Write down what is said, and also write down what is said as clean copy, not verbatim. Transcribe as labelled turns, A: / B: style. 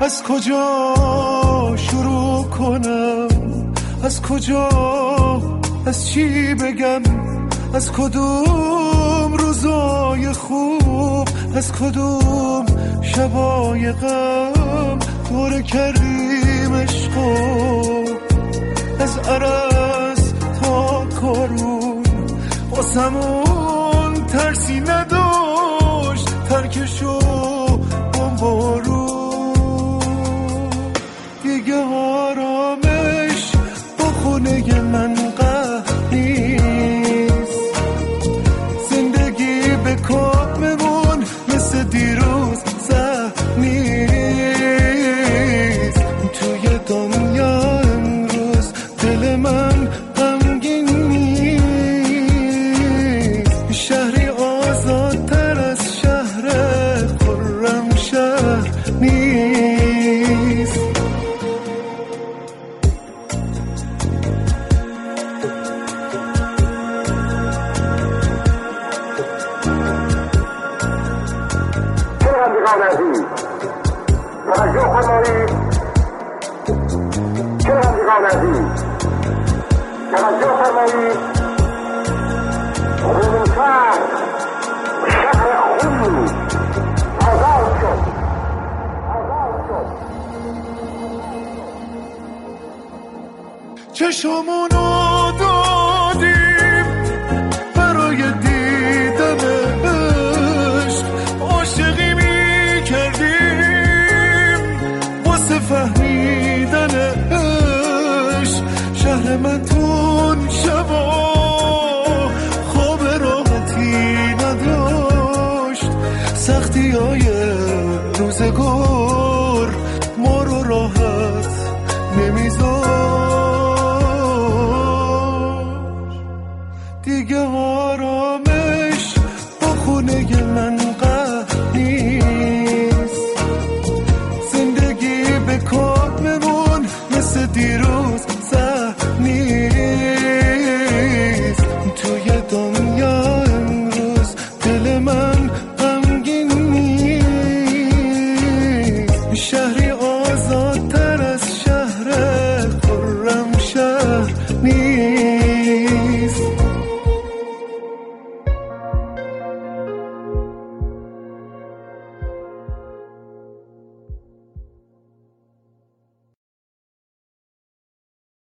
A: از کجا شروع کنم، از کجا، از چی بگم، از کدوم روزای خوب، از کدوم شبای غم دوره کردیم عشقو، از عرس تا کارون واسمون ترسی نداشت، ترکشو بمبارون. دیگه آرامش با خونه من قهر نیست، زندگی به کاممون مثل دیروز زهر نیست. توی دنیا امروز دل من غمگین نیست، شهری آزادتر از شهر خرم شهر نیست.
B: شنوندگان عزیز توجه فرمایید، شنوندگان عزیز توجه فرمایید. روزشهر شهر خوبی آزاد شد.
A: چشمونو دادیم برای دیدن عشق، عاشقی میکردیم واسه فهمیدن عشق. شهر من تون شبا خواب راحتی نداشت، سختی های روزگار ما رو راحت نمیذاشت. دیگه آرامش با خونه من قهر نیست، زندگی به کاممون مثل دیروز زهر نیست. توی دنیا امروز دل من غمگین نیست، شهری